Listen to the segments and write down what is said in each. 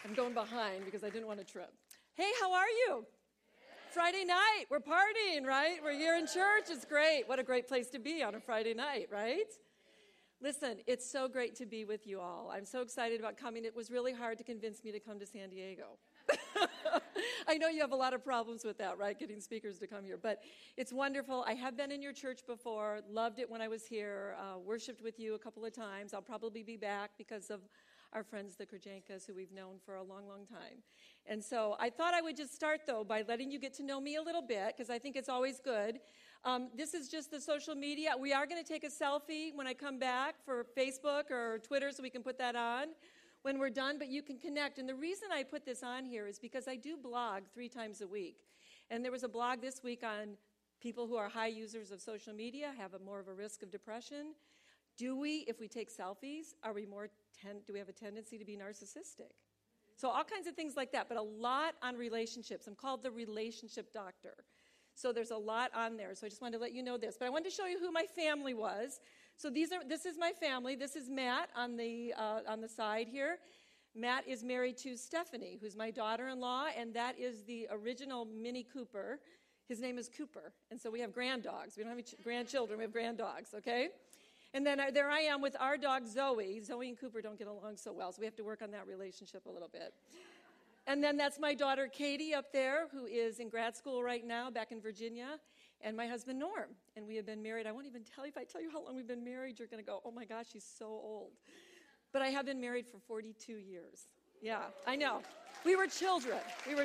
I'm going behind because I didn't want to trip. Hey, how are you? Friday night, we're partying, right? We're here in church. It's great. What a great place to be on a Friday night, right? Listen, it's so great to be with you all. I'm so excited about coming. It was really hard to convince me to come to San Diego. I know you have a lot of problems with that, right, getting speakers to come here. But it's wonderful. I have been in your church before, loved it when I was here, worshiped with you a couple of times. I'll probably be back because of our friends, the Krajenkas, who we've known for a long, long time. And so I thought I would just start, though, by letting you get to know me a little bit, because I think it's always good. This is just the social media. We are going to take a selfie when I come back for Facebook or Twitter, so we can put that on when we're done, but you can connect. And the reason I put this on here is because I do blog 3 times a week. And there was a blog this week on people who are high users of social media, have more of a risk of depression. Do we, if we take selfies, do we have a tendency to be narcissistic? So all kinds of things like that, but a lot on relationships. I'm called the relationship doctor. So there's a lot on there. So I just wanted to let you know this. But I wanted to show you who my family was. So this is my family. This is Matt on the side here. Matt is married to Stephanie, who's my daughter-in-law, and that is the original Mini Cooper. His name is Cooper. And so we have granddogs. We don't have any grandchildren. We have granddogs, okay? And then there I am with our dog, Zoe. Zoe and Cooper don't get along so well, so we have to work on that relationship a little bit. And then that's my daughter, Katie, up there, who is in grad school right now back in Virginia, and my husband, Norm. And we have been married. I won't even tell you. If I tell you how long we've been married, you're going to go, oh, my gosh, she's so old. But I have been married for 42 years. Yeah, I know. We were children.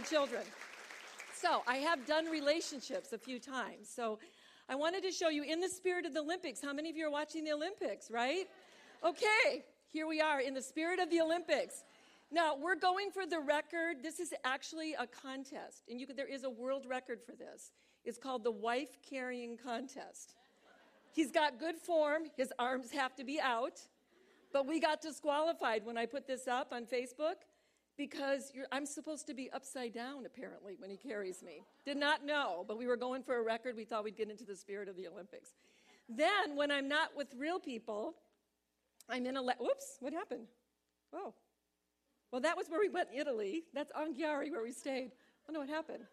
So I have done relationships a few times. So I wanted to show you in the spirit of the Olympics. How many of you are watching the Olympics, right? Okay, here we are in the spirit of the Olympics. Now, we're going for the record. This is actually a contest, and there is a world record for this. It's called the wife carrying contest. He's got good form. His arms have to be out, but we got disqualified when I put this up on Facebook because I'm supposed to be upside down, apparently, when he carries me. Did not know, but we were going for a record. We thought we'd get into the spirit of the Olympics. Then, when I'm not with real people, I'm in whoops, what happened? Oh. Well, that was where we went in Italy. That's Anghiari, where we stayed. I don't know what happened.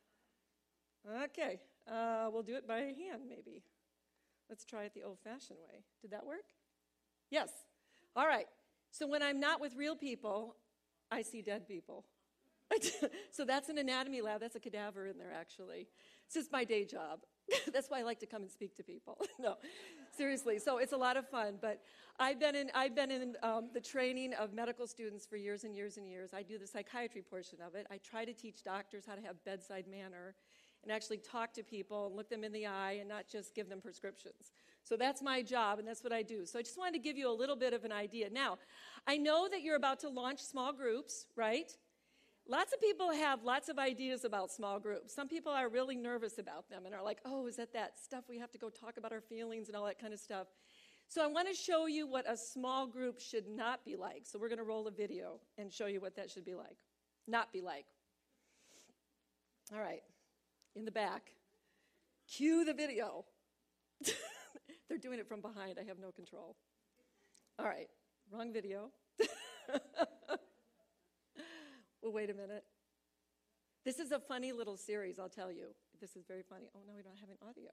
Okay, we'll do it by hand, maybe. Let's try it the old-fashioned way. Did that work? Yes. All right. So when I'm not with real people, I see dead people. So that's an anatomy lab. That's a cadaver in there, actually. It's just my day job. That's why I like to come and speak to people. No, seriously. So it's a lot of fun. But I've been in the training of medical students for years and years and years. I do the psychiatry portion of it. I try to teach doctors how to have bedside manner and actually talk to people and look them in the eye and not just give them prescriptions. So that's my job, and that's what I do. So I just wanted to give you a little bit of an idea. Now, I know that you're about to launch small groups, right? Lots of people have lots of ideas about small groups. Some people are really nervous about them and are like, oh, is that stuff we have to go talk about our feelings and all that kind of stuff. So I want to show you what a small group should not be like. So we're going to roll a video and show you what that should be like. Not be like. All right. In the back. Cue the video. They're doing it from behind. I have no control. All right. Wrong video. Well, wait a minute. This is a funny little series, I'll tell you. This is very funny. Oh, no, we don't have an audio.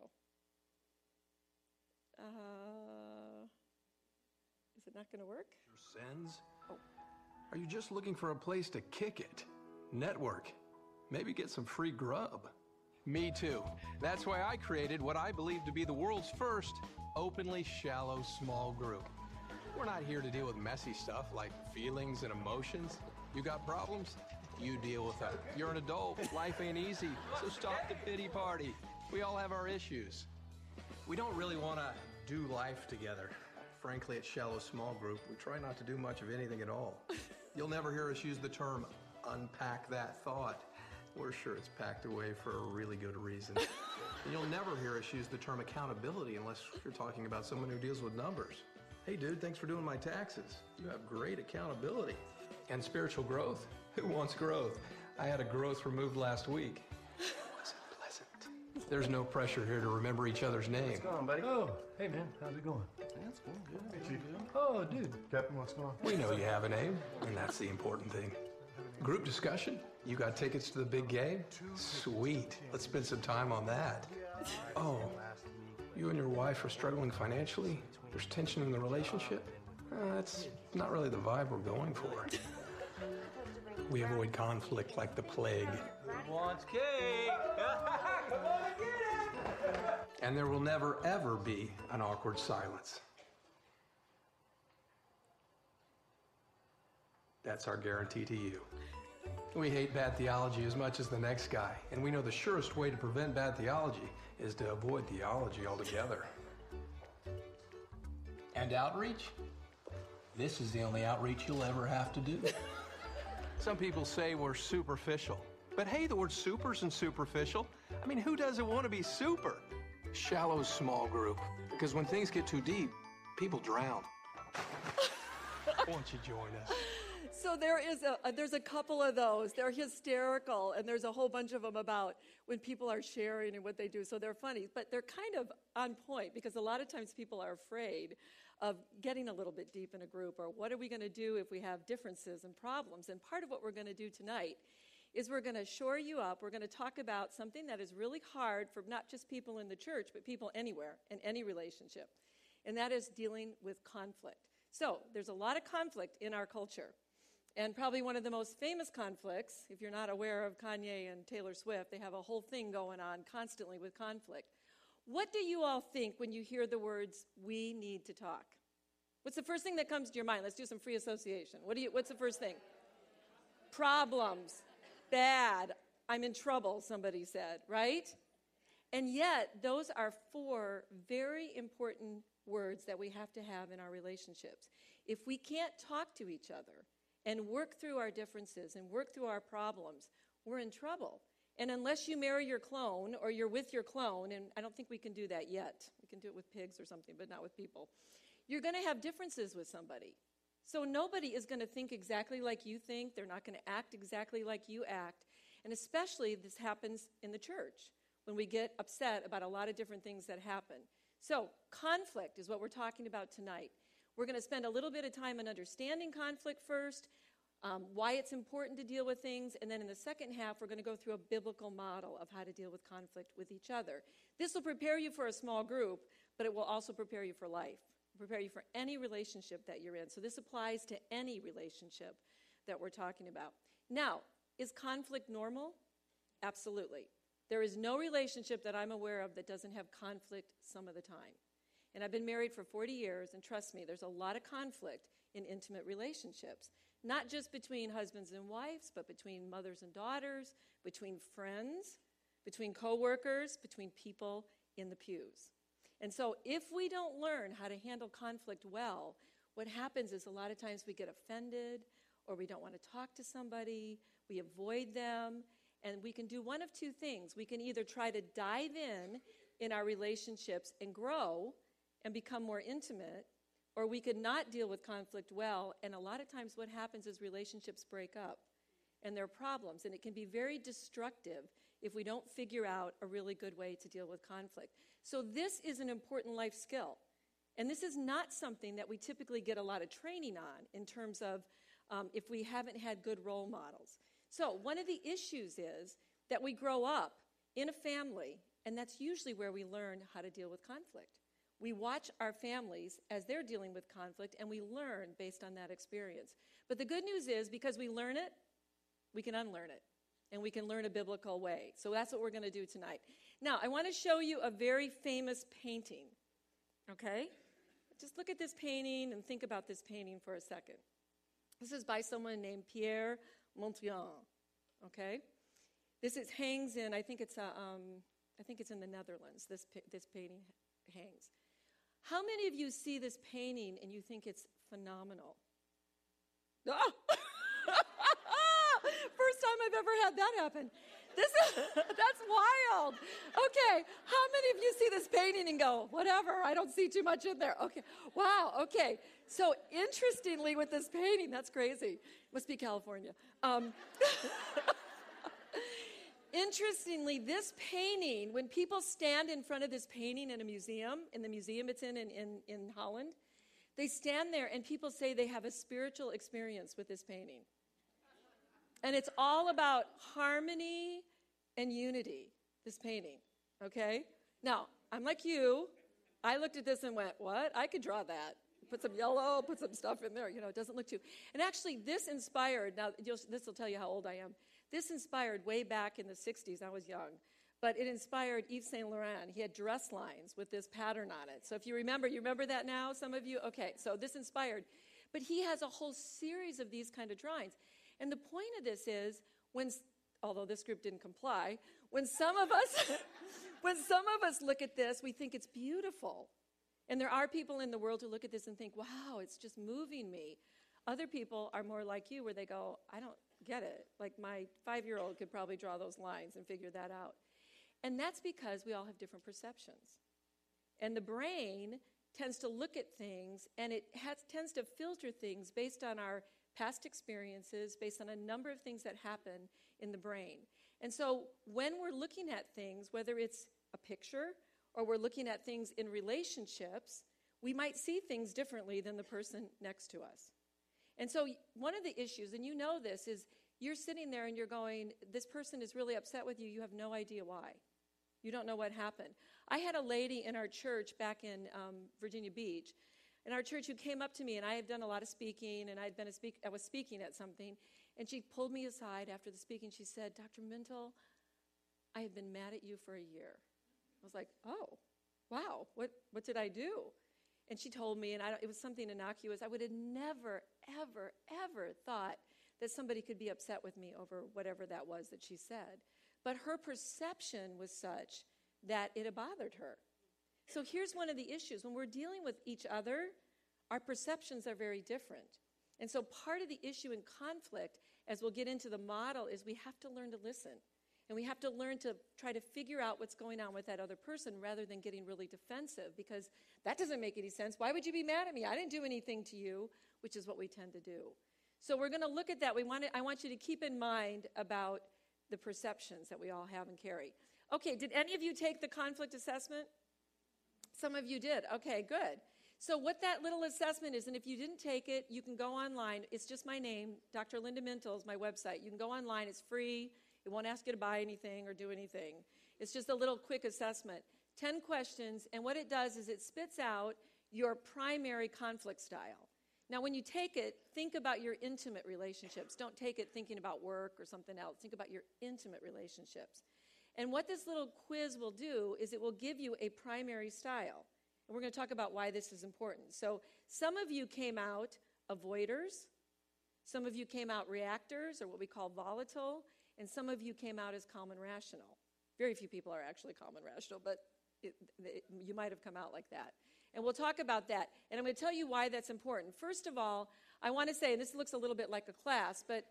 Is it not going to work? Your sins? Oh. Are you just looking for a place to kick it? Network. Maybe get some free grub. Me too. That's why I created what I believe to be the world's first openly shallow small group. We're not here to deal with messy stuff like feelings and emotions. You got problems? You deal with them. You're an adult. Life ain't easy. So stop the pity party. We all have our issues. We don't really want to do life together. Frankly, at Shallow Small Group, we try not to do much of anything at all. You'll never hear us use the term unpack that thought. We're sure it's packed away for a really good reason. And you'll never hear us use the term accountability unless you're talking about someone who deals with numbers. Hey, dude, thanks for doing my taxes. You have great accountability. And spiritual growth. Who wants growth? I had a growth removed last week. It wasn't pleasant. There's no pressure here to remember each other's name. What's going on, buddy? Oh, hey, man. How's it going? That's cool. Good. Oh, dude. Captain, what's going on? We know you have a name, and that's the important thing. Group discussion? You got tickets to the big game? Sweet. Let's spend some time on that. Oh, you and your wife are struggling financially? There's tension in the relationship? That's not really the vibe we're going for. We avoid conflict like the plague. Who wants cake? Come on, get it! And there will never, ever be an awkward silence. That's our guarantee to you. We hate bad theology as much as the next guy, and we know the surest way to prevent bad theology is to avoid theology altogether. And outreach? This is the only outreach you'll ever have to do. Some people say we're superficial. But hey, the word super isn't superficial. I mean, who doesn't want to be super? Shallow small group. Because when things get too deep, people drown. Won't you join us? So there's a couple of those. They're hysterical, and there's a whole bunch of them about when people are sharing and what they do. So they're funny, but they're kind of on point because a lot of times people are afraid of getting a little bit deep in a group, or what are we going to do if we have differences and problems? And part of what we're going to do tonight is we're going to shore you up. We're going to talk about something that is really hard for not just people in the church, but people anywhere in any relationship, and that is dealing with conflict. So there's a lot of conflict in our culture. And probably one of the most famous conflicts, if you're not aware of Kanye and Taylor Swift, they have a whole thing going on constantly with conflict. What do you all think when you hear the words, we need to talk? What's the first thing that comes to your mind? Let's do some free association. What's the first thing? Problems. Bad. I'm in trouble, somebody said, right? And yet, those are 4 very important words that we have to have in our relationships. If we can't talk to each other and work through our differences and work through our problems, we're in trouble. And unless you marry your clone or you're with your clone, and I don't think we can do that yet. We can do it with pigs or something, but not with people. You're going to have differences with somebody. So nobody is going to think exactly like you think. They're not going to act exactly like you act. And especially this happens in the church when we get upset about a lot of different things that happen. So conflict is what we're talking about tonight. We're going to spend a little bit of time on understanding conflict first, why it's important to deal with things, and then in the second half, we're going to go through a biblical model of how to deal with conflict with each other. This will prepare you for a small group, but it will also prepare you for life, prepare you for any relationship that you're in. So this applies to any relationship that we're talking about. Now, is conflict normal? Absolutely. There is no relationship that I'm aware of that doesn't have conflict some of the time. And I've been married for 40 years, and trust me, there's a lot of conflict in intimate relationships. Not just between husbands and wives, but between mothers and daughters, between friends, between coworkers, between people in the pews. And so if we don't learn how to handle conflict well, what happens is a lot of times we get offended, or we don't want to talk to somebody, we avoid them, and we can do one of 2 things. We can either try to dive in our relationships and grow and become more intimate, or we could not deal with conflict well, and a lot of times what happens is relationships break up, and there are problems, and it can be very destructive if we don't figure out a really good way to deal with conflict. So this is an important life skill, and this is not something that we typically get a lot of training on in terms of if we haven't had good role models. So one of the issues is that we grow up in a family, and that's usually where we learn how to deal with conflict. We watch our families as they're dealing with conflict, and we learn based on that experience. But the good news is, because we learn it, we can unlearn it, and we can learn a biblical way. So that's what we're going to do tonight. Now, I want to show you a very famous painting, okay? Just look at this painting and think about this painting for a second. This is by someone named Pierre Montyon, okay? This hangs in, I think it's in the Netherlands, this painting hangs. How many of you see this painting and you think it's phenomenal? Oh! First time I've ever had that happen. That's wild. Okay, how many of you see this painting and go, whatever, I don't see too much in there. Okay, wow, okay. So interestingly with this painting, that's crazy. Must be California. Interestingly, this painting, when people stand in front of this painting in a museum, in the museum it's in Holland, they stand there and people say they have a spiritual experience with this painting. And it's all about harmony and unity, this painting, okay? Now, I'm like you. I looked at this and went, what? I could draw that. Put some yellow, put some stuff in there. It doesn't look too. And actually, this inspired, now this will tell you how old I am. This inspired way back in the 60s. I was young. But it inspired Yves Saint Laurent. He had dress lines with this pattern on it. So if you remember that now, some of you? Okay, so this inspired. But he has a whole series of these kind of drawings. And the point of this is, although this group didn't comply, when some of us look at this, we think it's beautiful. And there are people in the world who look at this and think, wow, it's just moving me. Other people are more like you, where they go, I don't get it. Like my 5-year-old could probably draw those lines and figure that out. And that's because we all have different perceptions. And the brain tends to look at things, and it tends to filter things based on our past experiences, based on a number of things that happen in the brain. And so when we're looking at things, whether it's a picture or we're looking at things in relationships, we might see things differently than the person next to us. And so one of the issues, and you know this, is you're sitting there and you're going, this person is really upset with you. You have no idea why. You don't know what happened. I had a lady in our church back in Virginia Beach, in our church, who came up to me, and I had done a lot of speaking, and I was speaking at something, and she pulled me aside after the speaking. She said, Dr. Mintle, I have been mad at you for a year. I was like, oh, wow, what did I do? And she told me, and it was something innocuous. I would have never, ever, ever thought that somebody could be upset with me over whatever that was that she said. But her perception was such that it bothered her. So here's one of the issues. When we're dealing with each other, our perceptions are very different. And so part of the issue in conflict, as we'll get into the model, is we have to learn to listen. And we have to learn to try to figure out what's going on with that other person rather than getting really defensive, because that doesn't make any sense. Why would you be mad at me? I didn't do anything to you, which is what we tend to do. So we're going to look at that. I want you to keep in mind about the perceptions that we all have and carry. Okay, did any of you take the conflict assessment? Some of you did. Okay, good. So what that little assessment is, and if you didn't take it, you can go online. It's just my name, Dr. Linda Mintle is my website. You can go online. It's free. It won't ask you to buy anything or do anything. It's just a little quick assessment. 10 questions, and what it does is it spits out your primary conflict style. Now, when you take it, think about your intimate relationships. Don't take it thinking about work or something else. Think about your intimate relationships. And what this little quiz will do is it will give you a primary style. And we're going to talk about why this is important. So some of you came out avoiders. Some of you came out reactors, or what we call volatile. And some of you came out as calm and rational. Very few people are actually calm and rational, but you might have come out like that. And we'll talk about that. And I'm going to tell you why that's important. First of all, I want to say, and this looks a little bit like a class, but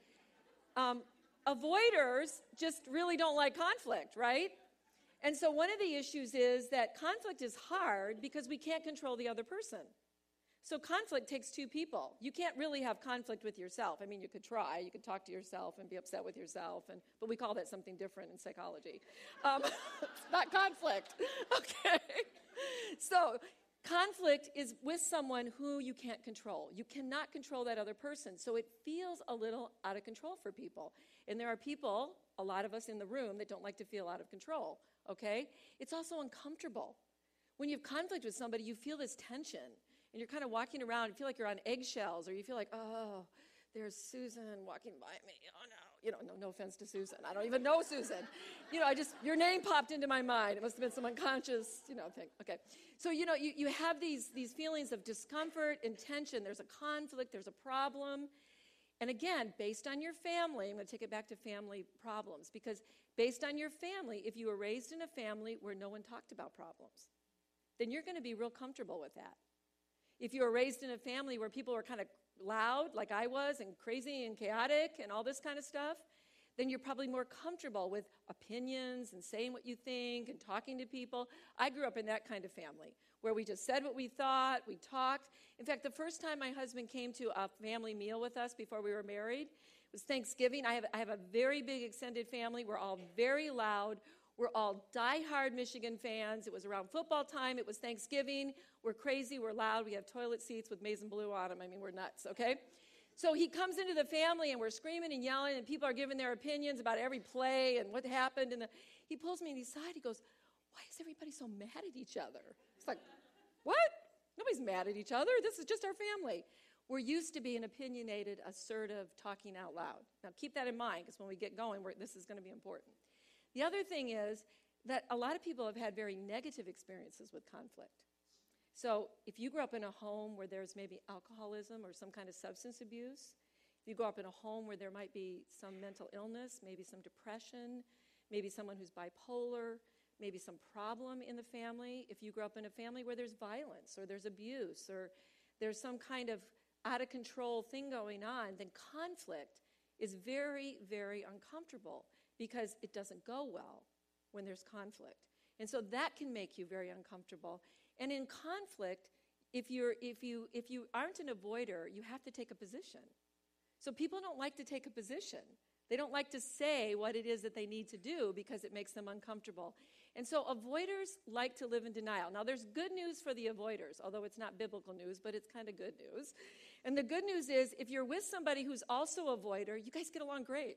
avoiders just really don't like conflict, right? And so one of the issues is that conflict is hard because we can't control the other person. So conflict takes two people. You can't really have conflict with yourself. I mean, you could try. You could talk to yourself and be upset with yourself, but we call that something different in psychology. It's not conflict. Okay. So conflict is with someone who you can't control. You cannot control that other person. So it feels a little out of control for people. And there are people, a lot of us in the room, that don't like to feel out of control. Okay? It's also uncomfortable. When you have conflict with somebody, you feel this tension. And you're kind of walking around, you feel like you're on eggshells, or you feel like, oh, there's Susan walking by me. Oh, no. No offense to Susan. I don't even know Susan. Your name popped into my mind. It must have been some unconscious, thing. Okay. So, you have these feelings of discomfort and tension. There's a conflict. There's a problem. And again, based on your family, I'm going to take it back to family problems, because based on your family, if you were raised in a family where no one talked about problems, then you're going to be real comfortable with that. If you were raised in a family where people were kind of loud, like I was, and crazy and chaotic and all this kind of stuff, then you're probably more comfortable with opinions and saying what you think and talking to people. I grew up in that kind of family where we just said what we thought, we talked. In fact, the first time my husband came to a family meal with us before we were married, it was Thanksgiving. I have a very big extended family. We're all very loud. We're all diehard Michigan fans. It was around football time. It was Thanksgiving. We're crazy. We're loud. We have toilet seats with maize and blue on them. I mean, we're nuts, okay? So he comes into the family, and we're screaming and yelling, and people are giving their opinions about every play and what happened. And he pulls me aside. He goes, why is everybody so mad at each other? It's like, what? Nobody's mad at each other. This is just our family. We're used to being opinionated, assertive, talking out loud. Now, keep that in mind, because when we get going, this is going to be important. The other thing is that a lot of people have had very negative experiences with conflict. So if you grew up in a home where there's maybe alcoholism or some kind of substance abuse, if you grow up in a home where there might be some mental illness, maybe some depression, maybe someone who's bipolar, maybe some problem in the family, if you grow up in a family where there's violence or there's abuse or there's some kind of out-of-control thing going on, then conflict is very, very uncomfortable because it doesn't go well when there's conflict. And so that can make you very uncomfortable. And in conflict, if you aren't an avoider, you have to take a position. So people don't like to take a position. They don't like to say what it is that they need to do because it makes them uncomfortable. And so avoiders like to live in denial. Now, there's good news for the avoiders, although it's not biblical news, but it's kind of good news. And the good news is if you're with somebody who's also a avoider, you guys get along great.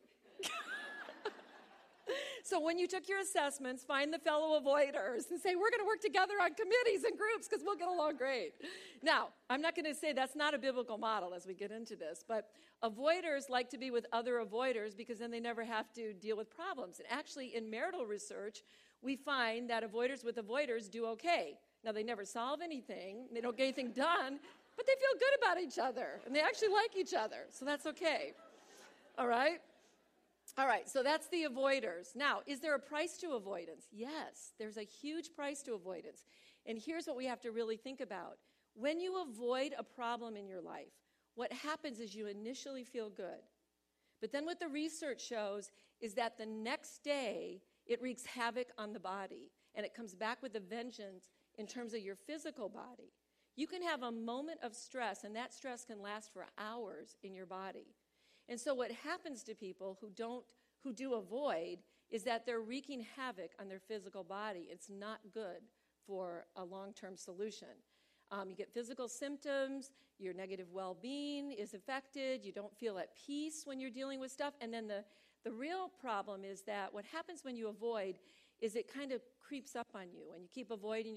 So when you took your assessments, find the fellow avoiders and say, we're going to work together on committees and groups because we'll get along great. Now, I'm not going to say that's not a biblical model as we get into this, but avoiders like to be with other avoiders because then they never have to deal with problems. And actually, in marital research, we find that avoiders with avoiders do okay. Now, they never solve anything, they don't get anything done, but they feel good about each other, and they actually like each other, so that's okay. All right? All right, so that's the avoiders. Now, is there a price to avoidance? Yes, there's a huge price to avoidance. And here's what we have to really think about. When you avoid a problem in your life, what happens is you initially feel good. But then what the research shows is that the next day, it wreaks havoc on the body, and it comes back with a vengeance in terms of your physical body. You can have a moment of stress, and that stress can last for hours in your body. And so what happens to people who do avoid is that they're wreaking havoc on their physical body. It's not good for a long-term solution. You get physical symptoms, your negative well-being is affected, you don't feel at peace when you're dealing with stuff, and then the real problem is that what happens when you avoid is it kind of creeps up on you, and you keep avoiding,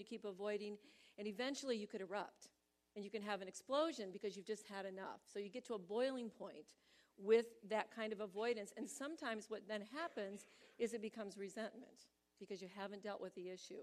and eventually you could erupt, and you can have an explosion because you've just had enough. So you get to a boiling point with that kind of avoidance. And sometimes what then happens is it becomes resentment because you haven't dealt with the issue.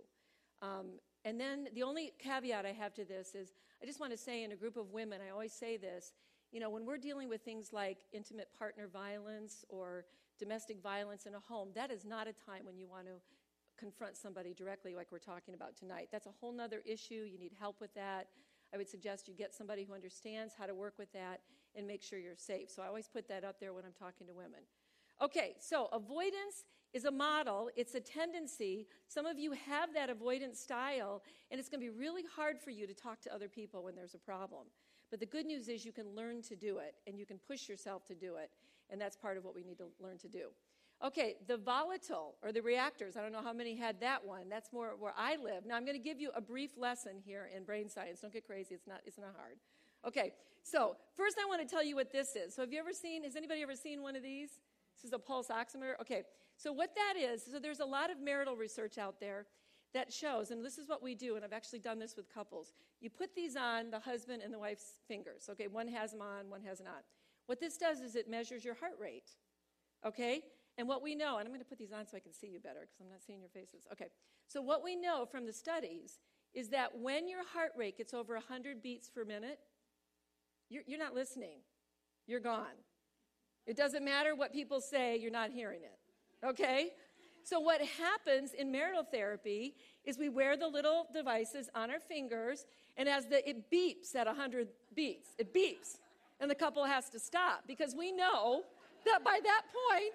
And then the only caveat I have to this is I just want to say in a group of women, I always say this, when we're dealing with things like intimate partner violence or domestic violence in a home, that is not a time when you want to confront somebody directly like we're talking about tonight. That's a whole nother issue. You need help with that. I would suggest you get somebody who understands how to work with that and make sure you're safe. So I always put that up there when I'm talking to women. Okay, so avoidance is a model. It's a tendency. Some of you have that avoidance style, and it's going to be really hard for you to talk to other people when there's a problem. But the good news is you can learn to do it, and you can push yourself to do it, and that's part of what we need to learn to do. Okay, the volatile, or the reactors. I don't know how many had that one. That's more where I live. Now, I'm going to give you a brief lesson here in brain science. Don't get crazy. It's not hard. Okay, so first I want to tell you what this is. So has anybody ever seen one of these? This is a pulse oximeter. Okay, so what that is, so there's a lot of marital research out there that shows, and this is what we do, and I've actually done this with couples. You put these on the husband and the wife's fingers. Okay, one has them on, one has not. What this does is it measures your heart rate. Okay? And what we know, and I'm going to put these on so I can see you better because I'm not seeing your faces. Okay, so what we know from the studies is that when your heart rate gets over 100 beats per minute, you're not listening. You're gone. It doesn't matter what people say, you're not hearing it. Okay? So what happens in marital therapy is we wear the little devices on our fingers, and as it beeps at 100 beats, it beeps, and the couple has to stop because we know that by that point,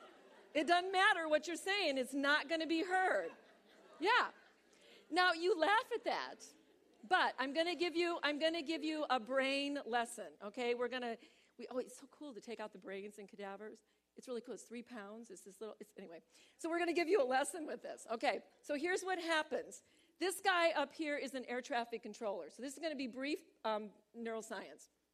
it doesn't matter what you're saying, it's not going to be heard. Yeah. Now, you laugh at that, but I'm going to give you a brain lesson, okay? It's so cool to take out the brains and cadavers. It's really cool. It's 3 pounds. Anyway. So we're going to give you a lesson with this. Okay, so here's what happens. This guy up here is an air traffic controller. So this is going to be brief neuroscience.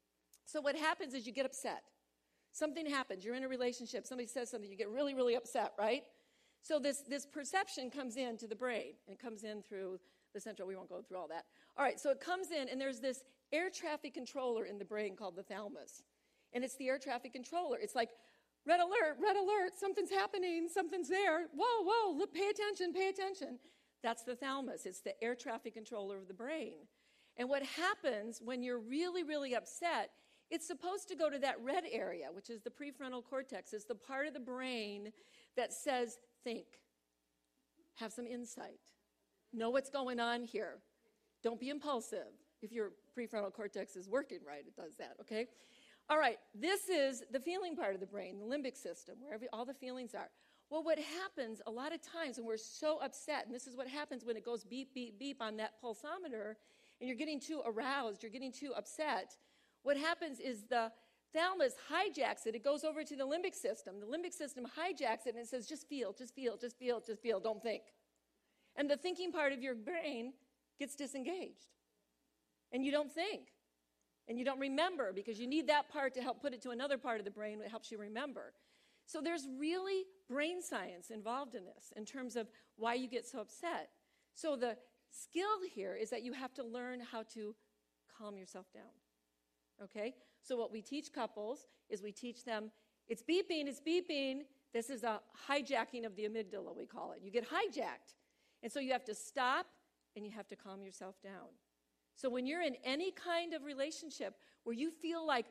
So what happens is you get upset. Something happens. You're in a relationship. Somebody says something. You get really, really upset, right? So this perception comes into the brain. And it comes in through the central. We won't go through all that. All right, so it comes in, and there's this air traffic controller in the brain called the thalamus. And it's the air traffic controller. It's like, red alert, something's happening, something's there. Whoa, look, pay attention, pay attention. That's the thalamus. It's the air traffic controller of the brain. And what happens when you're really, really upset, it's supposed to go to that red area, which is the prefrontal cortex. It's the part of the brain that says, think, have some insight, know what's going on here. Don't be impulsive. If your prefrontal cortex is working right, it does that, okay? All right, this is the feeling part of the brain, the limbic system, where all the feelings are. Well, what happens a lot of times when we're so upset, and this is what happens when it goes beep, beep, beep on that pulsometer, and you're getting too aroused, you're getting too upset, what happens is the thalamus hijacks it. It goes over to the limbic system. The limbic system hijacks it, and it says, just feel, don't think. And the thinking part of your brain gets disengaged. And you don't think. And you don't remember, because you need that part to help put it to another part of the brain that helps you remember. So there's really brain science involved in this in terms of why you get so upset. So the skill here is that you have to learn how to calm yourself down. Okay? So what we teach couples is we teach them, it's beeping. This is a hijacking of the amygdala, we call it. You get hijacked. And so you have to stop and you have to calm yourself down. So when you're in any kind of relationship where you feel like,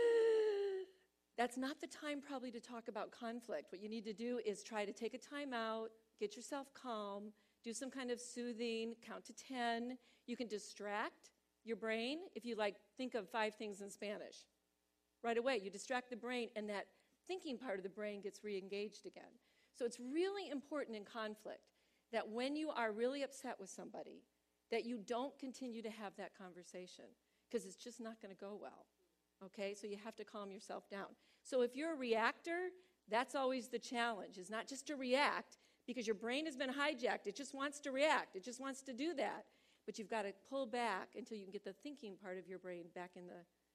that's not the time probably to talk about conflict. What you need to do is try to take a time out, get yourself calm, do some kind of soothing, count to 10. You can distract your brain if you think of 5 things in Spanish. Right away, you distract the brain, and that thinking part of the brain gets re-engaged again. So it's really important in conflict that when you are really upset with somebody, that you don't continue to have that conversation, because it's just not going to go well. Okay, so you have to calm yourself down. So if you're a reactor, that's always the challenge, is not just to react, because your brain has been hijacked. It just wants to react. It just wants to do that. But you've got to pull back until you can get the thinking part of your brain back in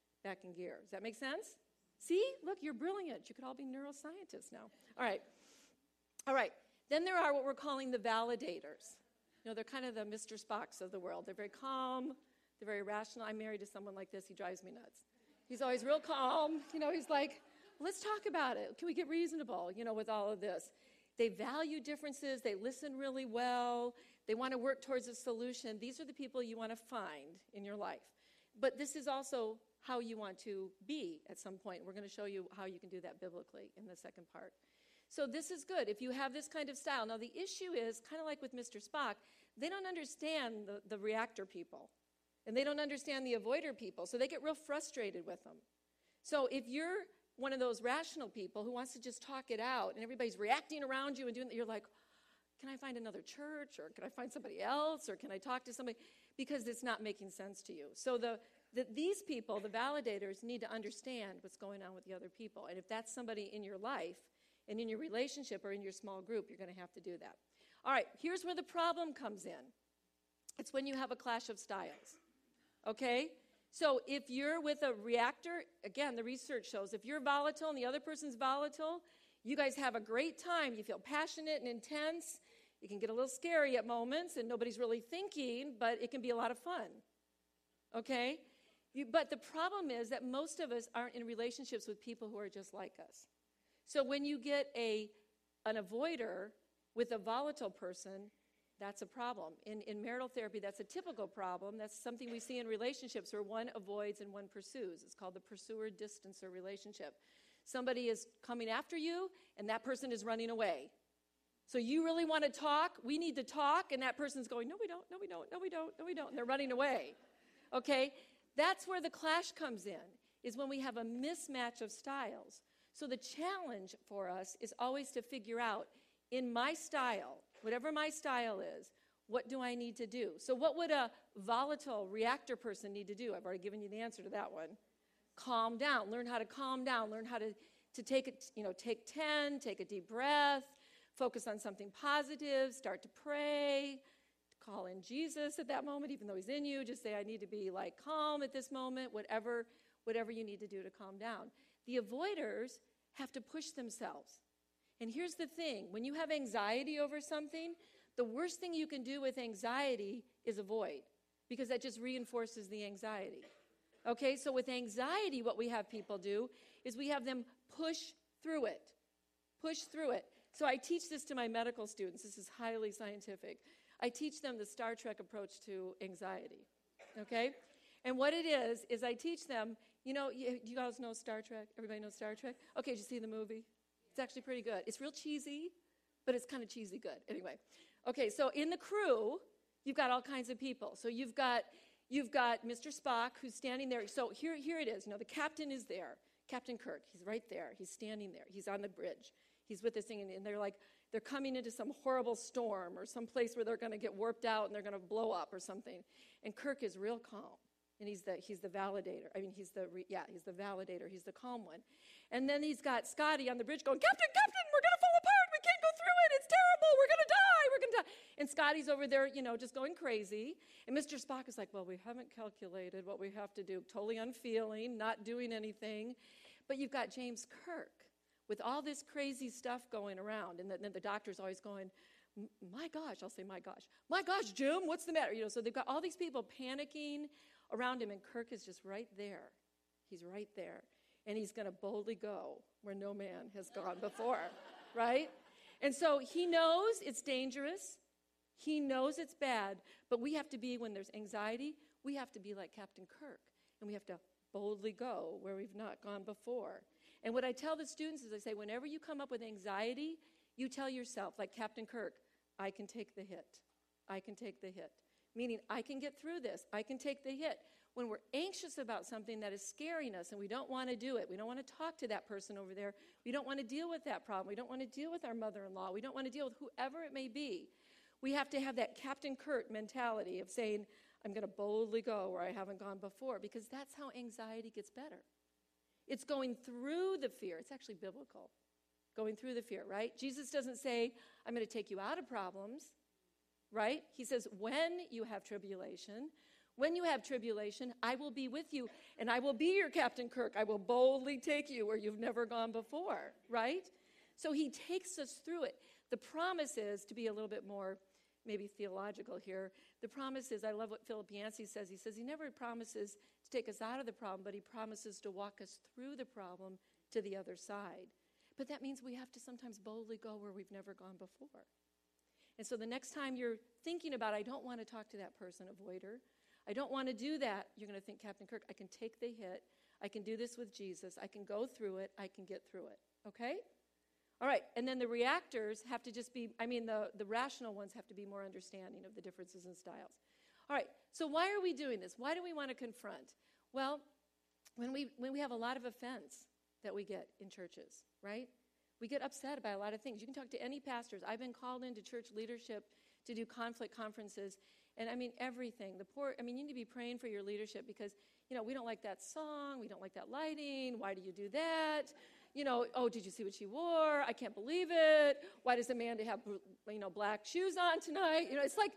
gear. Does that make sense? See? Look, you're brilliant. You could all be neuroscientists now. All right. Then there are what we're calling the validators. They're kind of the Mr. Spocks of the world. They're very calm. They're very rational. I'm married to someone like this. He drives me nuts. He's always real calm. He's like, let's talk about it. Can we get reasonable, with all of this? They value differences. They listen really well. They want to work towards a solution. These are the people you want to find in your life. But this is also how you want to be at some point. We're going to show you how you can do that biblically in the second part. So this is good if you have this kind of style. Now, the issue is, kind of like with Mr. Spock, they don't understand the reactor people. And they don't understand the avoider people. So they get real frustrated with them. So if you're one of those rational people who wants to just talk it out, and everybody's reacting around you and doing that, you're like, can I find another church, or can I find somebody else, or can I talk to somebody? Because it's not making sense to you. So these people, the validators, need to understand what's going on with the other people. And if that's somebody in your life and in your relationship or in your small group, you're going to have to do that. All right, here's where the problem comes in. It's when you have a clash of styles. Okay? So if you're with a reactor, again, the research shows if you're volatile and the other person's volatile, you guys have a great time. You feel passionate and intense. It can get a little scary at moments, and nobody's really thinking, but it can be a lot of fun. Okay? But the problem is that most of us aren't in relationships with people who are just like us. So when you get an avoider with a volatile person, that's a problem. In marital therapy, that's a typical problem. That's something we see in relationships where one avoids and one pursues. It's called the pursuer-distancer relationship. Somebody is coming after you, and that person is running away. So you really want to talk? We need to talk, and that person's going, no, we don't, and they're running away. Okay? That's where the clash comes in, is when we have a mismatch of styles. So the challenge for us is always to figure out, in my style, whatever my style is, what do I need to do? So what would a volatile reactor person need to do? I've already given you the answer to that one. Calm down. Learn how to calm down. Learn how to take it, take 10, take a deep breath, focus on something positive, start to pray, call in Jesus at that moment, even though he's in you. Just say, I need to be calm at this moment, whatever whatever you need to do to calm down. The avoiders have to push themselves. And here's the thing. When you have anxiety over something, the worst thing you can do with anxiety is avoid, because that just reinforces the anxiety. Okay, so with anxiety, what we have people do is we have them push through it. Push through it. So I teach this to my medical students. This is highly scientific. I teach them the Star Trek approach to anxiety. Okay? And what it is I teach them, you guys know Star Trek? Everybody knows Star Trek? Okay, did you see the movie? It's actually pretty good. It's real cheesy, but it's kind of cheesy good. Anyway. Okay, so in the crew, you've got all kinds of people. So you've got Mr. Spock, who's standing there. So here it is. The captain is there. Captain Kirk, he's right there. He's standing there. He's on the bridge. He's with this thing, and they're coming into some horrible storm or some place where they're going to get warped out and they're going to blow up or something. And Kirk is real calm. And he's the validator. He's the validator. He's the calm one. And then he's got Scotty on the bridge going, Captain, we're going to fall apart. We can't go through it. It's terrible. We're going to die. And Scotty's over there, just going crazy. And Mr. Spock is like, well, we haven't calculated what we have to do. Totally unfeeling, not doing anything. But you've got James Kirk with all this crazy stuff going around. And then the doctor's always going, my gosh, I'll say, my gosh, Jim, what's the matter? So they've got all these people panicking around him, and Kirk is just right there. He's right there. And he's going to boldly go where no man has gone before, right? And so he knows it's dangerous. He knows it's bad. But we have to be, when there's anxiety, we have to be like Captain Kirk. And we have to boldly go where we've not gone before. And what I tell the students is I say, whenever you come up with anxiety, you tell yourself, like Captain Kirk, I can take the hit. I can take the hit. Meaning, I can get through this. I can take the hit. When we're anxious about something that is scaring us and we don't want to do it, we don't want to talk to that person over there, we don't want to deal with that problem, we don't want to deal with our mother-in-law, we don't want to deal with whoever it may be, we have to have that Captain Kirk mentality of saying, I'm going to boldly go where I haven't gone before, because that's how anxiety gets better. It's going through the fear. It's actually biblical. Going through the fear, right? Jesus doesn't say, I'm going to take you out of problems, right? He says, when you have tribulation, I will be with you, and I will be your Captain Kirk. I will boldly take you where you've never gone before, right? So he takes us through it. The promise is, to be a little bit more maybe theological here, the promise is, I love what Philip Yancey says. He says he never promises to take us out of the problem, but he promises to walk us through the problem to the other side. But that means we have to sometimes boldly go where we've never gone before. And so the next time you're thinking about, I don't want to talk to that person, avoider, I don't want to do that, you're going to think, Captain Kirk, I can take the hit. I can do this with Jesus. I can go through it. I can get through it. Okay? All right. And then the reactors have to just be, the rational ones have to be more understanding of the differences in styles. All right. So why are we doing this? Why do we want to confront? Well, when we have a lot of offense that we get in churches, right? We get upset by a lot of things. You can talk to any pastors. I've been called into church leadership to do conflict conferences. And everything. You need to be praying for your leadership because, we don't like that song. We don't like that lighting. Why do you do that? Oh, did you see what she wore? I can't believe it. Why does Amanda have, black shoes on tonight? It's like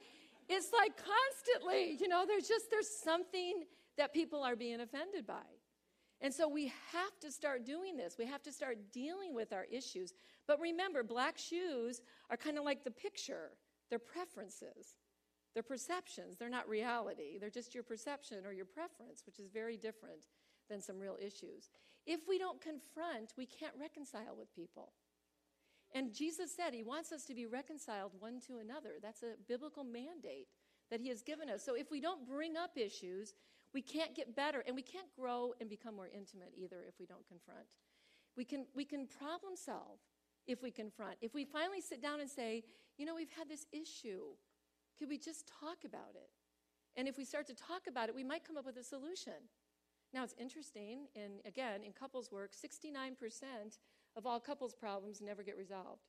constantly, there's something that people are being offended by. And so we have to start doing this. We have to start dealing with our issues. But remember, black shoes are kind of like the picture. They're preferences. They're perceptions. They're not reality. They're just your perception or your preference, which is very different than some real issues. If we don't confront, we can't reconcile with people. And Jesus said he wants us to be reconciled one to another. That's a biblical mandate that he has given us. So if we don't bring up issues, we can't get better, and we can't grow and become more intimate either if we don't confront. We can problem solve if we confront. If we finally sit down and say, we've had this issue. Could we just talk about it? And if we start to talk about it, we might come up with a solution. Now, it's interesting, in couples work, 69% of all couples problems never get resolved.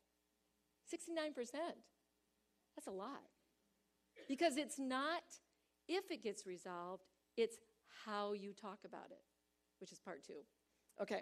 69%. That's a lot. Because it's not if it gets resolved, it's how you talk about it, which is part 2. Okay.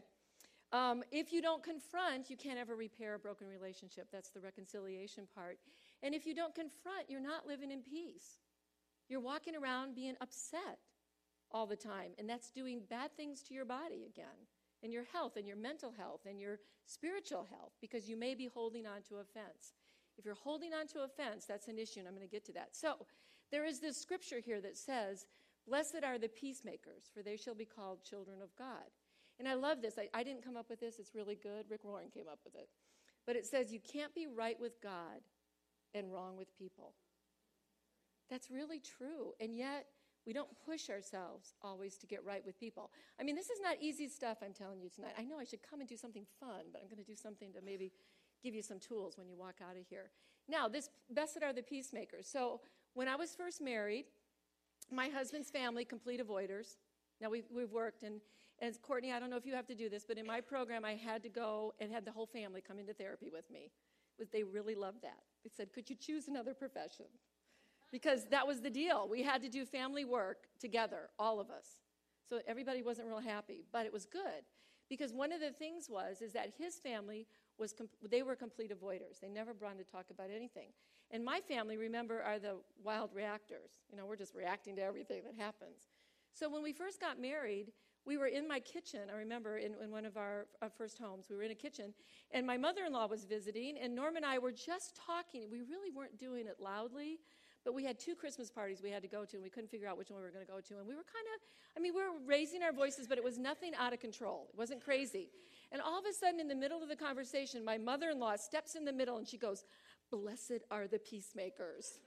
If you don't confront, you can't ever repair a broken relationship. That's the reconciliation part. And if you don't confront, you're not living in peace. You're walking around being upset. all the time. And that's doing bad things to your body again, and your health, and your mental health, and your spiritual health, because you may be holding on to offense. If you're holding on to offense, that's an issue, and I'm going to get to that. So there is this scripture here that says, "Blessed are the peacemakers, for they shall be called children of God." And I love this. I didn't come up with this. It's really good. Rick Warren came up with it. But it says you can't be right with God and wrong with people. That's really true. And yet, we don't push ourselves always to get right with people. I mean, this is not easy stuff I'm telling you tonight. I know I should come and do something fun, but I'm going to do something to maybe give you some tools when you walk out of here. Now, blessed are the peacemakers. So when I was first married, my husband's family, complete avoiders. Now, we've worked, and Courtney, I don't know if you have to do this, but in my program, I had to go and had the whole family come into therapy with me. They really loved that. They said, "Could you choose another profession?" Because that was the deal. We had to do family work together, all of us. So everybody wasn't real happy, but it was good. Because one of the things is that his family they were complete avoiders. They never wanted to talk about anything. And my family, remember, are the wild reactors. We're just reacting to everything that happens. So when we first got married, we were in my kitchen. I remember in one of our first homes, we were in a kitchen, and my mother-in-law was visiting, and Norm and I were just talking. We really weren't doing it loudly, but we had 2 Christmas parties we had to go to, and we couldn't figure out which one we were going to go to. And we were we were raising our voices, but it was nothing out of control. It wasn't crazy. And all of a sudden, in the middle of the conversation, my mother-in-law steps in the middle, and she goes, "Blessed are the peacemakers."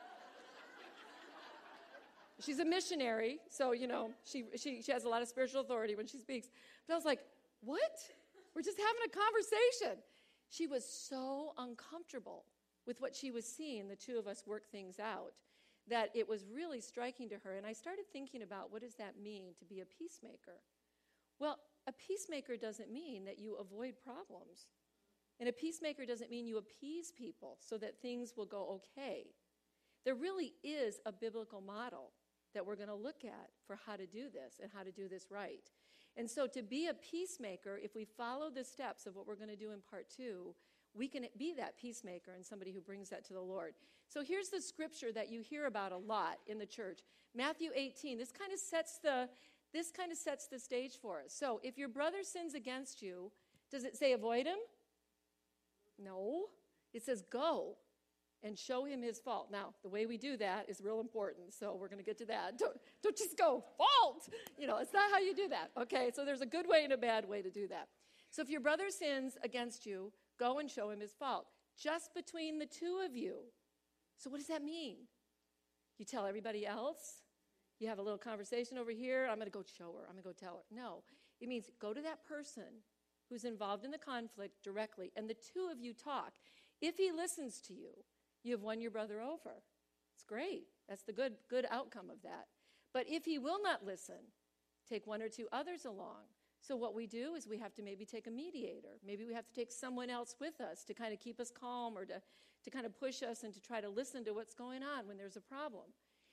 She's a missionary, so, she has a lot of spiritual authority when she speaks. But I was like, what? We're just having a conversation. She was so uncomfortable with what she was seeing, the two of us work things out, that it was really striking to her. And I started thinking about, what does that mean to be a peacemaker? Well, a peacemaker doesn't mean that you avoid problems. And a peacemaker doesn't mean you appease people so that things will go okay. There really is a biblical model that we're going to look at for how to do this and how to do this right. And so to be a peacemaker, if we follow the steps of what we're going to do in part 2, we can be that peacemaker and somebody who brings that to the Lord. So here's the scripture that you hear about a lot in the church. Matthew 18. This kind of sets the stage for us. So if your brother sins against you, does it say avoid him? No. It says go and show him his fault. Now, the way we do that is real important, so we're going to get to that. Don't just go, fault! It's not how you do that, okay? So there's a good way and a bad way to do that. So if your brother sins against you, go and show him his fault, just between the two of you. So what does that mean? You tell everybody else? You have a little conversation over here? I'm going to go show her. I'm going to go tell her. No, it means go to that person who's involved in the conflict directly, and the two of you talk. If he listens to you, you have won your brother over. It's great. That's the good outcome of that. But if he will not listen, take 1 or 2 others along. So what we do is we have to maybe take a mediator. Maybe we have to take someone else with us to kind of keep us calm, or to kind of push us and to try to listen to what's going on when there's a problem.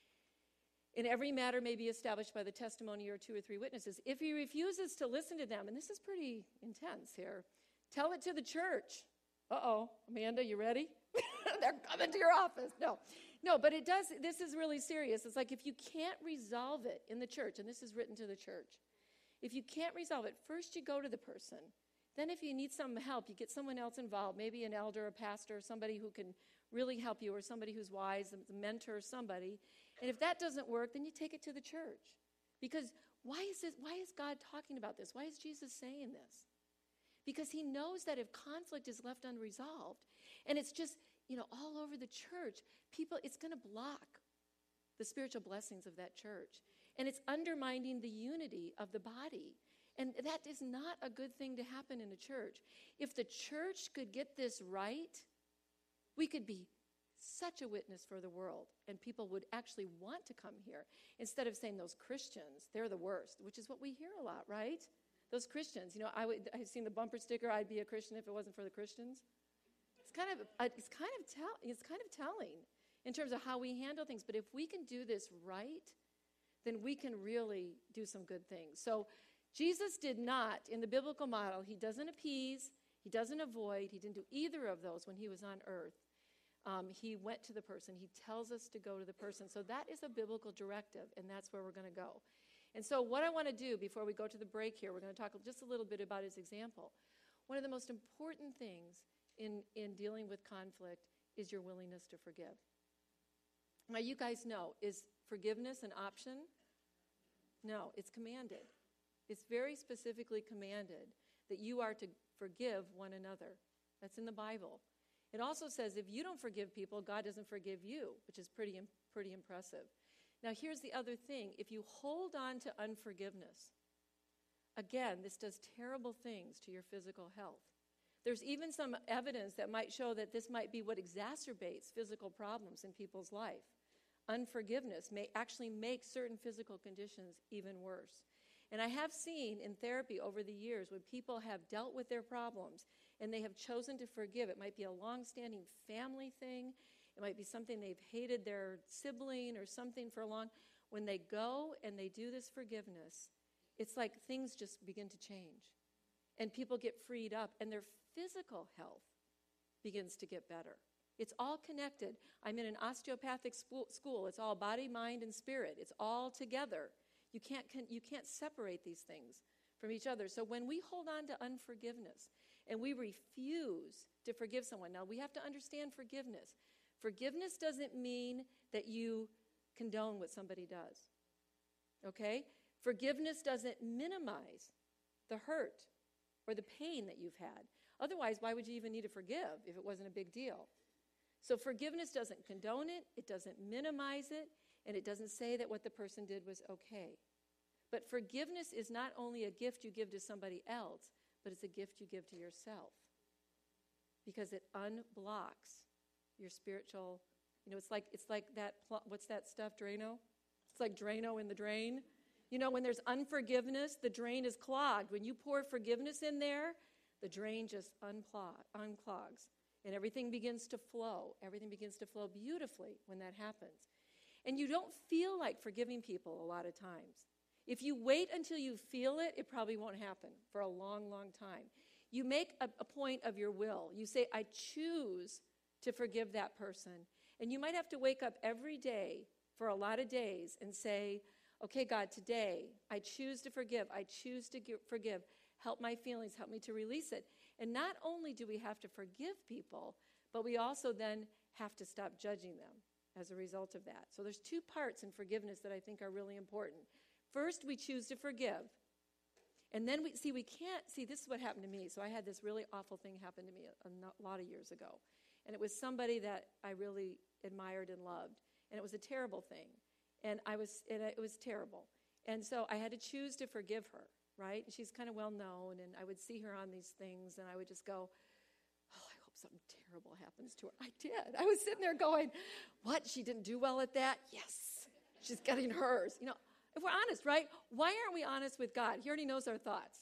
And every matter may be established by the testimony of 2 or 3 witnesses. If he refuses to listen to them, and this is pretty intense here, tell it to the church. Uh-oh, Amanda, you ready? They're coming to your office. No, but this is really serious. It's like if you can't resolve it in the church, and this is written to the church, if you can't resolve it, first you go to the person. Then if you need some help, you get someone else involved, maybe an elder, a pastor, somebody who can really help you, or somebody who's wise, a mentor, or somebody. And if that doesn't work, then you take it to the church. Because why is God talking about this? Why is Jesus saying this? Because he knows that if conflict is left unresolved, and it's just, all over the church, it's going to block the spiritual blessings of that church. And it's undermining the unity of the body. And that is not a good thing to happen in a church. If the church could get this right, we could be such a witness for the world, and people would actually want to come here instead of saying those Christians, they're the worst, which is what we hear a lot, right? Those Christians, I've seen the bumper sticker, "I'd be a Christian if it wasn't for the Christians." It's kind of telling in terms of how we handle things. But if we can do this right, then we can really do some good things. So Jesus did not, in the biblical model, he doesn't appease, he doesn't avoid, he didn't do either of those when he was on earth. He went to the person. He tells us to go to the person. So that is a biblical directive, and that's where we're going to go. And so what I want to do before we go to the break here, we're going to talk just a little bit about his example. One of the most important things in dealing with conflict is your willingness to forgive. Now, you guys know, is forgiveness an option? No, it's commanded. It's very specifically commanded that you are to forgive one another. That's in the Bible. It also says if you don't forgive people, God doesn't forgive you, which is pretty impressive. Now, here's the other thing. If you hold on to unforgiveness, again, this does terrible things to your physical health. There's even some evidence that might show that this might be what exacerbates physical problems in people's life. Unforgiveness may actually make certain physical conditions even worse. And I have seen in therapy over the years when people have dealt with their problems and they have chosen to forgive. It might be a long-standing family thing. It might be something they've hated their sibling or something for a long. When they go and they do this forgiveness, it's like things just begin to change. And people get freed up and their physical health begins to get better. It's all connected. I'm in an osteopathic school. It's all body, mind, and spirit. It's all together. You can't separate these things from each other. So when we hold on to unforgiveness and we refuse to forgive someone, now we have to understand forgiveness. Forgiveness doesn't mean that you condone what somebody does. Okay? Forgiveness doesn't minimize the hurt or the pain that you've had. Otherwise, why would you even need to forgive if it wasn't a big deal? So forgiveness doesn't condone it, it doesn't minimize it, and it doesn't say that what the person did was okay. But forgiveness is not only a gift you give to somebody else, but it's a gift you give to yourself. Because it unblocks your spiritual, it's like that, what's that stuff, Drano? It's like Drano in the drain. When there's unforgiveness, the drain is clogged. When you pour forgiveness in there, the drain just unclogs. And everything begins to flow. Everything begins to flow beautifully when that happens. And you don't feel like forgiving people a lot of times. If you wait until you feel it, it probably won't happen for a long, long time. You make a point of your will. You say, I choose to forgive that person. And you might have to wake up every day for a lot of days and say, okay, God, today I choose to forgive. I choose to forgive. Help my feelings. Help me to release it. And not only do we have to forgive people, but we also then have to stop judging them as a result of that. So there's two parts in forgiveness that I think are really important. First, we choose to forgive. And then we can't, this is what happened to me. So I had this really awful thing happen to me a lot of years ago. And it was somebody that I really admired and loved. And it was a terrible thing. And it was terrible. And so I had to choose to forgive her. Right? And she's kind of well known, and I would see her on these things, and I would just go, oh, I hope something terrible happens to her. I did. I was sitting there going, what? She didn't do well at that? Yes. She's getting hers. If we're honest, right? Why aren't we honest with God? He already knows our thoughts.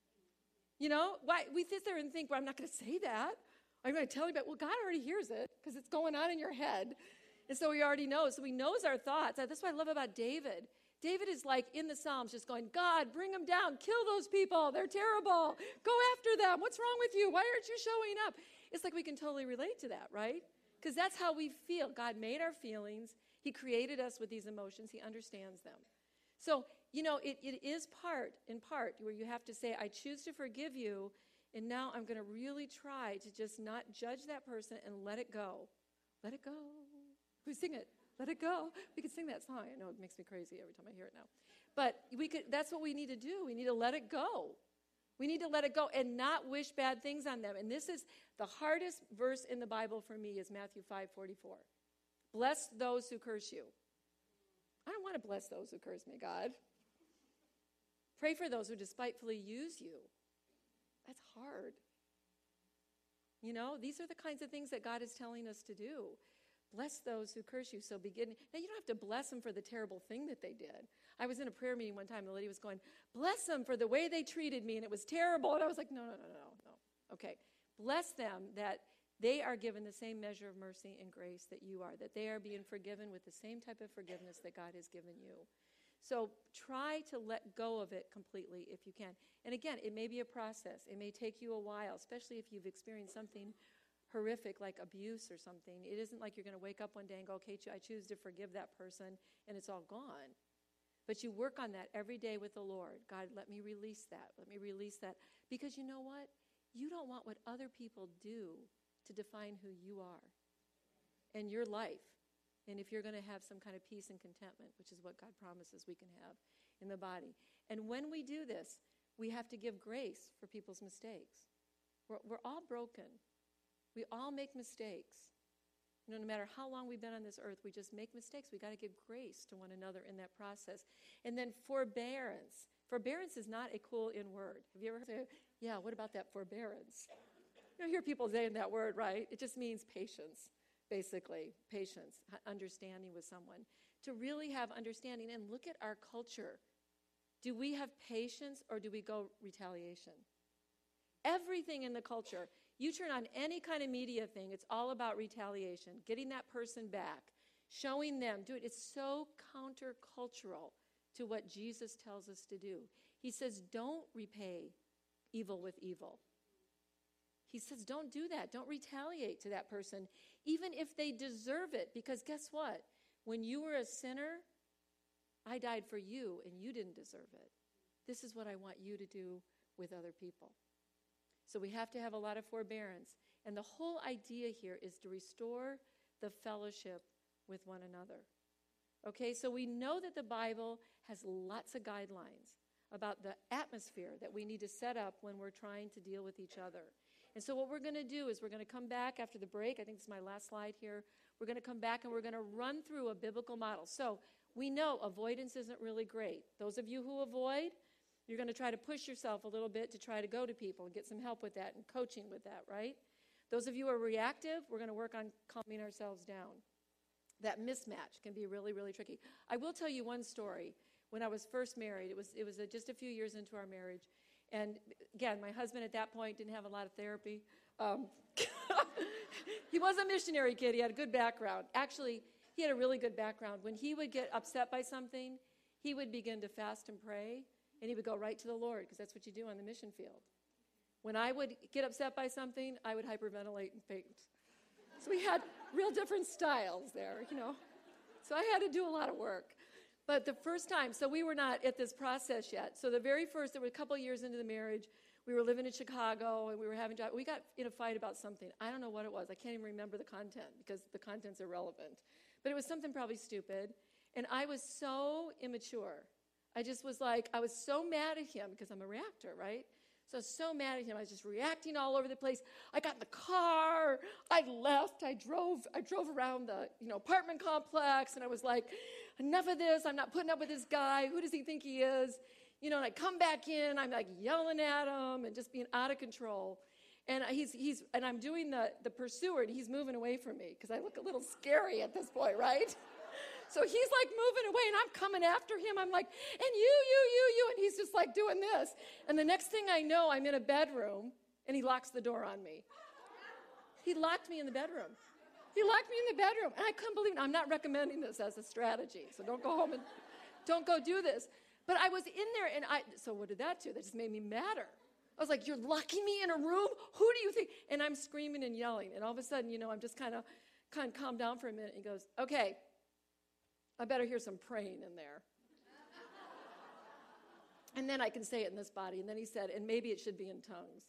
Why we sit there and think, well, I'm not going to say that. I'm going to tell you about, well, God already hears it because it's going on in your head. And so he already knows. So he knows our thoughts. That's what I love about David. David is like in the Psalms just going, God, bring them down. Kill those people. They're terrible. Go after them. What's wrong with you? Why aren't you showing up? It's like we can totally relate to that, right? Because that's how we feel. God made our feelings. He created us with these emotions. He understands them. So, it is in part, where you have to say, I choose to forgive you, and now I'm going to really try to just not judge that person and let it go. Let it go. We sing it. Let it go. We could sing that song. I know it makes me crazy every time I hear it now. But that's what we need to do. We need to let it go. We need to let it go and not wish bad things on them. And this is the hardest verse in the Bible for me is Matthew 5:44. Bless those who curse you. I don't want to bless those who curse me, God. Pray for those who despitefully use you. That's hard. These are the kinds of things that God is telling us to do. Bless those who curse you. So now you don't have to bless them for the terrible thing that they did. I was in a prayer meeting one time, and the lady was going, bless them for the way they treated me, and it was terrible. And I was like, no. Okay. Bless them that they are given the same measure of mercy and grace that you are, that they are being forgiven with the same type of forgiveness that God has given you. So try to let go of it completely if you can. And again, it may be a process. It may take you a while, especially if you've experienced something horrific like abuse or something. It isn't like you're going to wake up one day and go, okay, I choose to forgive that person, and it's all gone. But you work on that every day with the Lord. God, let me release that. Let me release that. Because you know what? You don't want what other people do to define who you are and your life. And if you're going to have some kind of peace and contentment, which is what God promises we can have in the body. And when we do this, we have to give grace for people's mistakes. We're all broken. We all make mistakes. No matter how long we've been on this earth, we just make mistakes. We got to give grace to one another in that process. And then forbearance. Forbearance is not a cool-in word. Have you ever heard, yeah, what about that forbearance? You hear people saying that word, right? It just means patience, basically. Patience, understanding with someone. To really have understanding. And look at our culture. Do we have patience or do we go retaliation? Everything in the culture. You turn on any kind of media thing, it's all about retaliation, getting that person back, showing them, do it. It's so countercultural to what Jesus tells us to do. He says, don't repay evil with evil. He says, don't do that. Don't retaliate to that person, even if they deserve it. Because guess what? When you were a sinner, I died for you, and you didn't deserve it. This is what I want you to do with other people. So we have to have a lot of forbearance. And the whole idea here is to restore the fellowship with one another. Okay, so we know that the Bible has lots of guidelines about the atmosphere that we need to set up when we're trying to deal with each other. And so what we're going to do is we're going to come back after the break. I think this is my last slide here. We're going to come back and we're going to run through a biblical model. So we know avoidance isn't really great. Those of you who avoid, you're going to try to push yourself a little bit to try to go to people and get some help with that and coaching with that, right? Those of you who are reactive, we're going to work on calming ourselves down. That mismatch can be really, really tricky. I will tell you one story. When I was first married, it was just a few years into our marriage. And again, my husband at that point didn't have a lot of therapy. He was a missionary kid. He had a good background. Actually, he had a really good background. When he would get upset by something, he would begin to fast and pray. And he would go right to the Lord, because that's what you do on the mission field. When I would get upset by something, I would hyperventilate and faint. So we had real different styles there, So I had to do a lot of work. But the first time, so we were not at this process yet. So the very first, there were a couple of years into the marriage, we were living in Chicago, and we got in a fight about something. I don't know what it was. I can't even remember the content, because the content's irrelevant. But it was something probably stupid. And I was so immature. I just was like, I was so mad at him because I'm a reactor, right? So I was so mad at him. I was just reacting all over the place. I got in the car. I left. I drove around the apartment complex, and I was like, enough of this. I'm not putting up with this guy. Who does he think he is? And I come back in. I'm like yelling at him and just being out of control. And and I'm doing the pursuer, and he's moving away from me because I look a little scary at this point, right? So he's like moving away, and I'm coming after him. I'm like, and you, and he's just like doing this. And the next thing I know, I'm in a bedroom, and he locks the door on me. He locked me in the bedroom. And I couldn't believe it. I'm not recommending this as a strategy, so don't go home and don't go do this. But I was in there, and so what did that do? That just made me madder. I was like, you're locking me in a room? Who do you think? And I'm screaming and yelling, and all of a sudden, I'm just kind of calmed down for a minute. And he goes, okay, I better hear some praying in there. And then I can say it in this body. And then he said, and maybe it should be in tongues.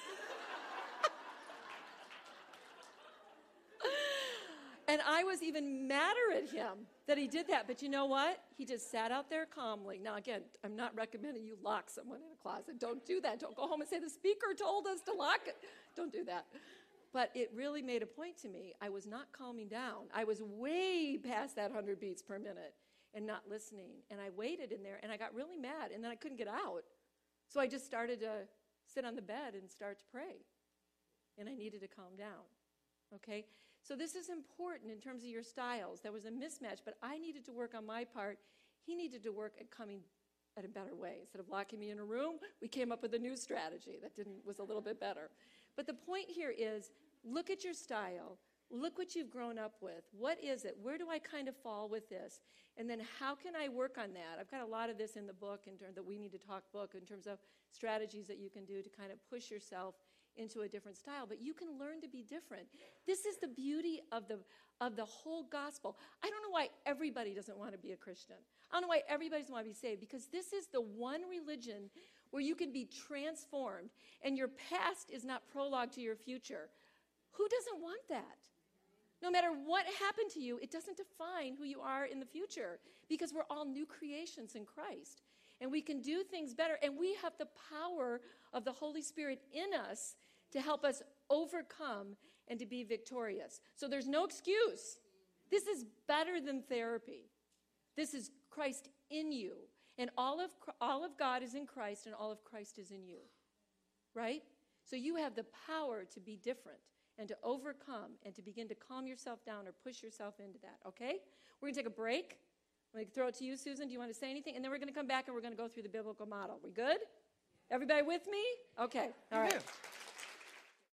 And I was even madder at him that he did that. But you know what? He just sat out there calmly. Now, again, I'm not recommending you lock someone in a closet. Don't do that. Don't go home and say, the speaker told us to lock it. Don't do that. But it really made a point to me. I was not calming down. I was way past that 100 beats per minute and not listening. And I waited in there, and I got really mad, and then I couldn't get out. So I just started to sit on the bed and start to pray. And I needed to calm down. Okay? So this is important in terms of your styles. There was a mismatch, but I needed to work on my part. He needed to work at coming at a better way. Instead of locking me in a room, we came up with a new strategy that was a little bit better. But the point here is, look at your style. Look what you've grown up with. What is it? Where do I kind of fall with this? And then how can I work on that? I've got a lot of this in the book, in terms of the We Need to Talk book, in terms of strategies that you can do to kind of push yourself into a different style, but you can learn to be different. This is the beauty of the whole gospel. I don't know why everybody doesn't want to be a Christian. I don't know why everybody doesn't want to be saved, because this is the one religion where you can be transformed and your past is not prologue to your future. Who doesn't want that? No matter what happened to you, it doesn't define who you are in the future, because we're all new creations in Christ. And we can do things better, and we have the power of the Holy Spirit in us to help us overcome and to be victorious. So there's no excuse. This is better than therapy. This is Christ in you. And all of God is in Christ, and all of Christ is in you. Right? So you have the power to be different and to overcome and to begin to calm yourself down or push yourself into that. Okay? We're going to take a break. I'm going to throw it to you, Susan. Do you want to say anything? And then we're going to come back and we're going to go through the biblical model. We good? Everybody with me? Okay. All right.